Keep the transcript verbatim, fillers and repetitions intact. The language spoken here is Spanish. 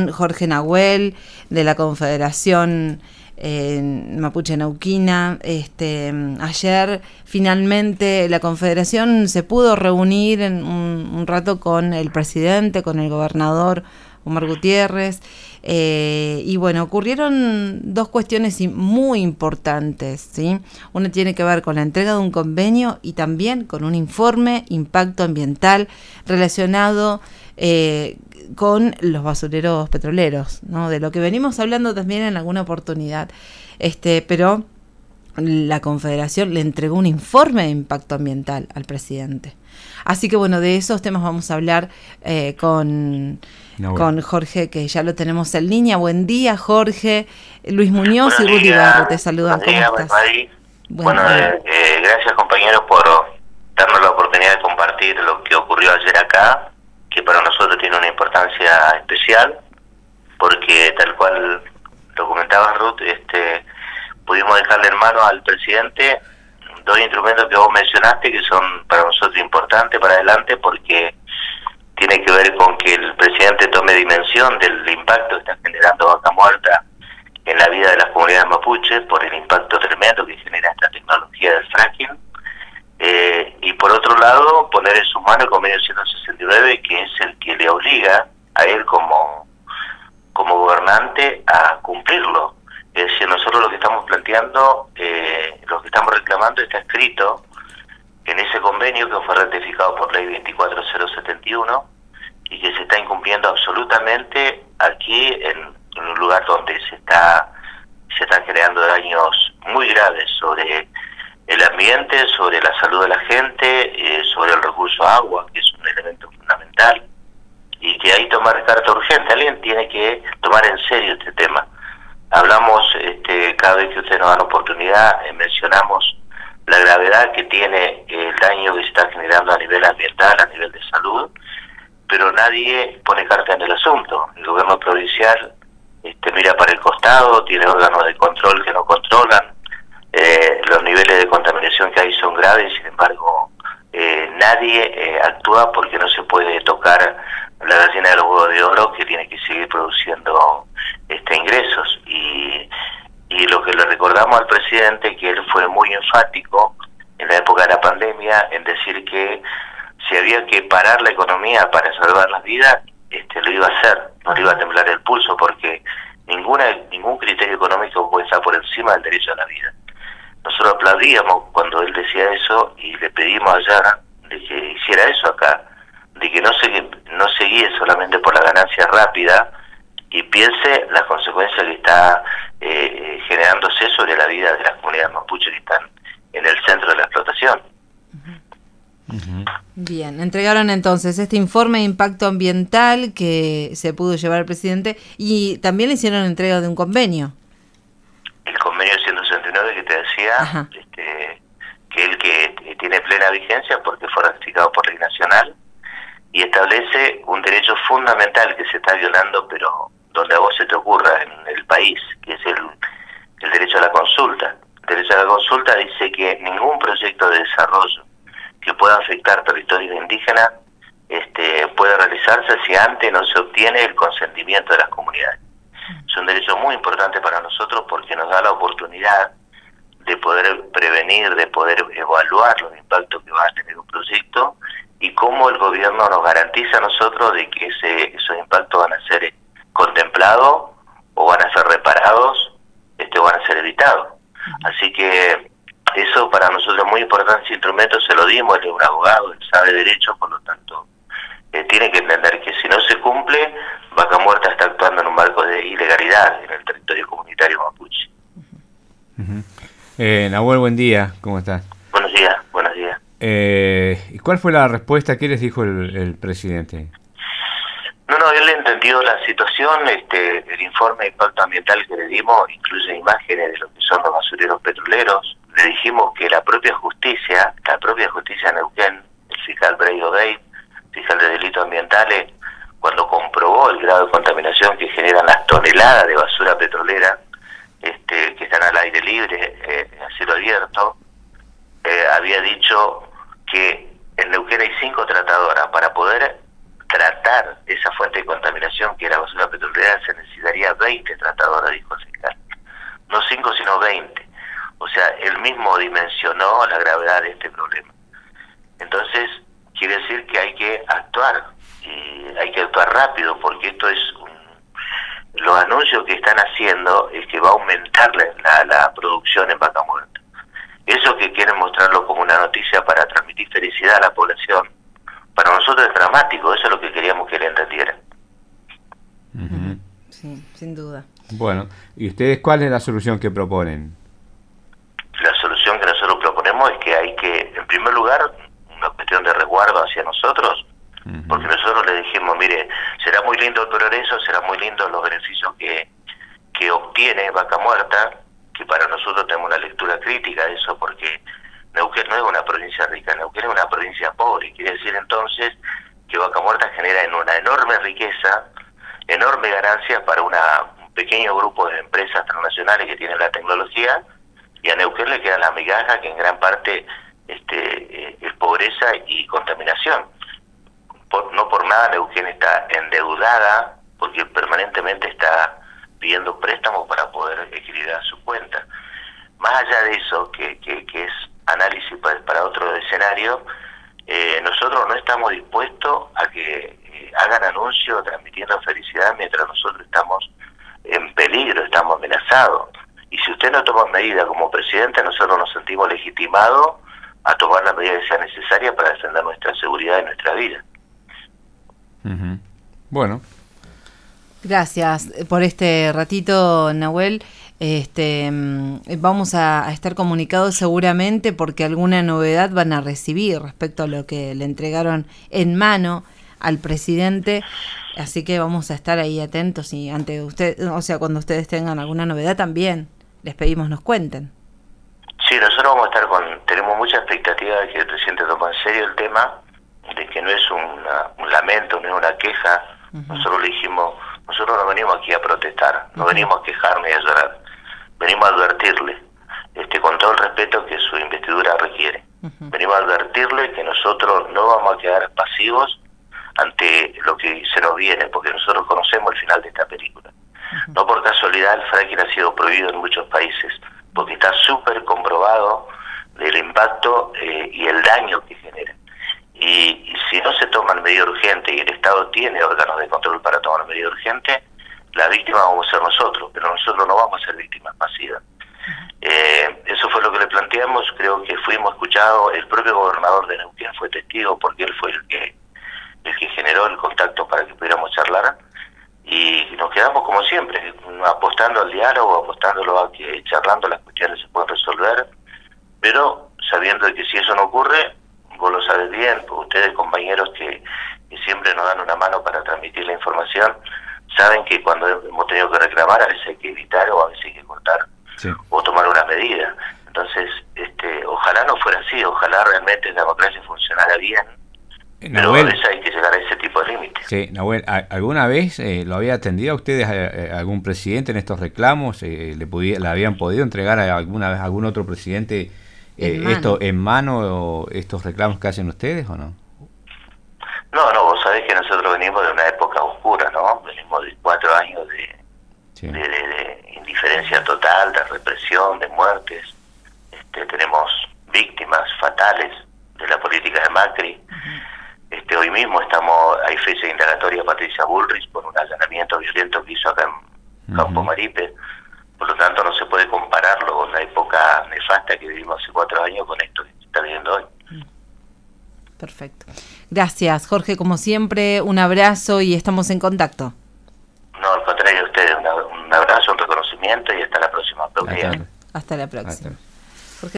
con Jorge Nahuel de la Confederación eh, Mapuche Neuquina. Este, ayer finalmente la Confederación se pudo reunir en un, un rato con el presidente, con el gobernador Omar Gutiérrez, eh, y bueno, ocurrieron dos cuestiones muy importantes, ¿sí? Una tiene que ver con la entrega de un convenio y también con un informe impacto ambiental relacionado eh, con los basureros petroleros, ¿no? De lo que venimos hablando también en alguna oportunidad, este, pero la Confederación le entregó un informe de impacto ambiental al presidente. Así que bueno, de esos temas vamos a hablar eh, con, no, bueno. con Jorge, que ya lo tenemos en línea. Buen día, Jorge. Luis Muñoz Buenos y Rudy días. Barro te saludan. ¿Cómo días, estás? Bueno, bueno eh, eh, gracias compañeros por darnos la oportunidad de compartir lo que ocurrió ayer acá, que para nosotros tiene una importancia especial, porque tal cual lo comentaba Ruth, este, pudimos dejarle en mano al presidente dos instrumentos que vos mencionaste que son para nosotros importantes para adelante, porque tiene que ver con que el presidente tome dimensión del impacto que está generando Vaca Muerta en la vida de las comunidades mapuches por el impacto tremendo que genera esta tecnología del fracking, eh, y por otro lado poner en sus manos el convenio ciento sesenta y nueve, que es el que le obliga a él como, como gobernante a cumplirlo. Es decir, nosotros lo que estamos planteando, eh, lo que estamos reclamando está escrito en ese convenio que fue ratificado por ley veinticuatro mil setenta y uno y que se está incumpliendo absolutamente aquí en, en un lugar donde se está se están creando daños muy graves sobre el ambiente, sobre la salud de la gente, eh, sobre el recurso agua, que es un elemento fundamental, y que hay que tomar carta urgente. Alguien tiene que tomar en serio este tema. Hablamos, este, cada vez que ustedes nos dan oportunidad, eh, mencionamos la gravedad que tiene el daño que se está generando a nivel ambiental, a nivel de salud, pero nadie pone carta en el asunto. El gobierno provincial este, mira para el costado, tiene órganos de control que no controlan, eh, los niveles de contaminación que hay son graves, sin embargo, eh, nadie eh, actúa porque no se puede tocar la gallina de los huevos de oro, que tiene que seguir produciendo este ingresos. Y, y lo que le recordamos al presidente, que él fue muy enfático en la época de la pandemia en decir que si había que parar la economía para salvar las vidas, este lo iba a hacer, no le iba a temblar el pulso, porque ninguna ningún criterio económico puede estar por encima del derecho a la vida. Nosotros aplaudíamos cuando él decía eso y le pedimos allá de que hiciera eso acá, de que no se no se guíe solamente por la ganancia rápida y piense las consecuencias que está eh, generándose sobre la vida de las comunidades mapuches que están en el centro de la explotación. Uh-huh. Bien, entregaron entonces este informe de impacto ambiental que se pudo llevar al presidente, y también le hicieron entrega de un convenio. El convenio ciento sesenta y nueve que te decía, este, que el que tiene plena vigencia porque fue ratificado por ley nacional y establece un derecho fundamental que se está violando, pero donde a vos se te ocurra en el país, que es el, el derecho a la consulta. El derecho a la consulta dice que ningún proyecto de desarrollo que pueda afectar territorios indígenas este, puede realizarse si antes no se obtiene el consentimiento de las comunidades. Es un derecho muy importante para nosotros porque nos da la oportunidad de poder prevenir, de poder evaluar los impactos que va a tener un proyecto y cómo el gobierno nos garantiza a nosotros de que ese, esos impactos van a ser contemplados o van a ser reparados, este, o van a ser evitados. Así que eso para nosotros es muy importante. Ese instrumento se lo dimos, él es un abogado, él sabe derecho, por lo tanto eh, tiene que entender que si no se cumple, Vaca Muerta está actuando en un marco de ilegalidad en el territorio comunitario mapuche. Uh-huh. eh, Nahuel, buen día, ¿cómo estás? Buenos días, buenos días. Eh, ¿Y cuál fue la respuesta? ¿Qué les dijo el, el presidente? No, no, él entendió la situación. Este, el informe de impacto ambiental que le dimos incluye imágenes de lo que son los basureros petroleros. Le dijimos que la propia justicia, la propia justicia en Neuquén, el fiscal Braido Bey, fiscal de delitos ambientales, cuando comprobó el grado de contaminación que generan las toneladas de basura petrolera este, que están al aire libre, eh, a cielo abierto, eh, había dicho que en Neuquén hay cinco tratadoras. Para poder tratar esa fuente de contaminación que era basura petrolera ¿no?, la gravedad de este problema. Entonces, quiere decir que hay que actuar, y hay que actuar rápido, porque esto es un, los anuncios que están haciendo es que va a aumentar la, la, la producción en Vaca Muerta. Eso que quieren mostrarlo como una noticia para transmitir felicidad a la población, para nosotros es dramático. Eso es lo que queríamos que él entendiera. Uh-huh. Sí, sin duda. Bueno, ¿y ustedes cuál es la solución que proponen? La solución que nosotros proponemos es que hay que, en primer lugar, una cuestión de resguardo hacia nosotros, uh-huh. porque nosotros le dijimos, mire, será muy lindo el progreso, será muy lindo los beneficios que, que obtiene Vaca Muerta, que para nosotros tenemos una lectura crítica de eso, porque Neuquén no es una provincia rica, Neuquén es una provincia pobre. Quiere decir entonces que Vaca Muerta genera en una enorme riqueza, enorme ganancias para una, un pequeño grupo de empresas transnacionales que tienen la tecnología, y a Neuquén le queda la migaja, que en gran parte este, eh, es pobreza y contaminación. Por, no por nada Neuquén está endeudada, porque permanentemente está pidiendo préstamos para poder equilibrar su cuenta. Más allá de eso, que, que, que es análisis para, para otro escenario, eh, nosotros no estamos dispuestos a que eh, hagan anuncios transmitiendo felicidad mientras nosotros estamos en peligro, estamos amenazados. Y si usted no toma medidas como presidente, nosotros nos sentimos legitimados a tomar las medidas que sean necesarias para defender nuestra seguridad y nuestra vida. Uh-huh. Bueno. Gracias por este ratito, Nahuel. Este, vamos a, a estar comunicados seguramente porque alguna novedad van a recibir respecto a lo que le entregaron en mano al presidente, así que vamos a estar ahí atentos y ante usted, o sea, cuando ustedes tengan alguna novedad también les pedimos nos cuenten. Sí, nosotros vamos a estar con, tenemos mucha expectativa de que el presidente tome en serio el tema, de que no es una, un lamento, no es una queja. Uh-huh. Nosotros le dijimos, nosotros no venimos aquí a protestar, no uh-huh. venimos a quejarnos y a llorar, venimos a advertirle, este, con todo el respeto que su investidura requiere. Uh-huh. Venimos a advertirle que nosotros no vamos a quedar pasivos ante lo que se nos viene, porque nosotros conocemos el final de esta película. Uh-huh. No por casualidad el fracking ha sido prohibido en muchos países, porque está súper comprobado del impacto eh, y el daño que genera. Y, y si no se toman medidas urgentes, y el Estado tiene órganos de control para tomar medidas urgentes, la víctima vamos a ser nosotros, pero nosotros no vamos a ser víctimas pasivas. Eh, eso fue lo que le planteamos, creo que fuimos escuchados, el propio gobernador de Neuquén fue testigo, porque él fue el que el que generó el contacto para que pudiéramos charlar, y nos quedamos como siempre, apostando al diálogo, apostándolo a que charlando las cuestiones se pueden resolver, pero sabiendo de que si eso no ocurre, vos lo sabes bien, ustedes compañeros que, que siempre nos dan una mano para transmitir la información, saben que cuando hemos tenido que reclamar a veces hay que evitar o a veces hay que cortar, sí, o tomar una medida. Entonces, este, ojalá no fuera así, ojalá realmente la democracia funcionara bien, Nahuel, pero a veces hay que llegar a ese tipo de límites. Sí, Nahuel, ¿alguna vez eh, lo había atendido a ustedes a, a algún presidente en estos reclamos? Eh, ¿le, podía, ¿Le habían podido entregar a alguna vez a algún otro presidente eh, en esto en mano, o estos reclamos que hacen ustedes o no? No, no, vos sabés que nosotros venimos de una época oscura, ¿no? Venimos de cuatro años de, sí. de, de, de indiferencia total, de represión, de muertes. Este, tenemos víctimas fatales de la política de Macri. Uh-huh. Este, hoy mismo estamos, hay fecha indagatoria a Patricia Bullrich por un allanamiento violento que hizo acá en uh-huh. Campo Maripe. Por lo tanto, no se puede compararlo con la época nefasta que vivimos hace cuatro años con esto que se está viviendo hoy. Perfecto. Gracias, Jorge, como siempre, un abrazo y estamos en contacto. No, al contrario, a ustedes, un abrazo, un reconocimiento y hasta la próxima. Hasta, hasta la próxima. Hasta.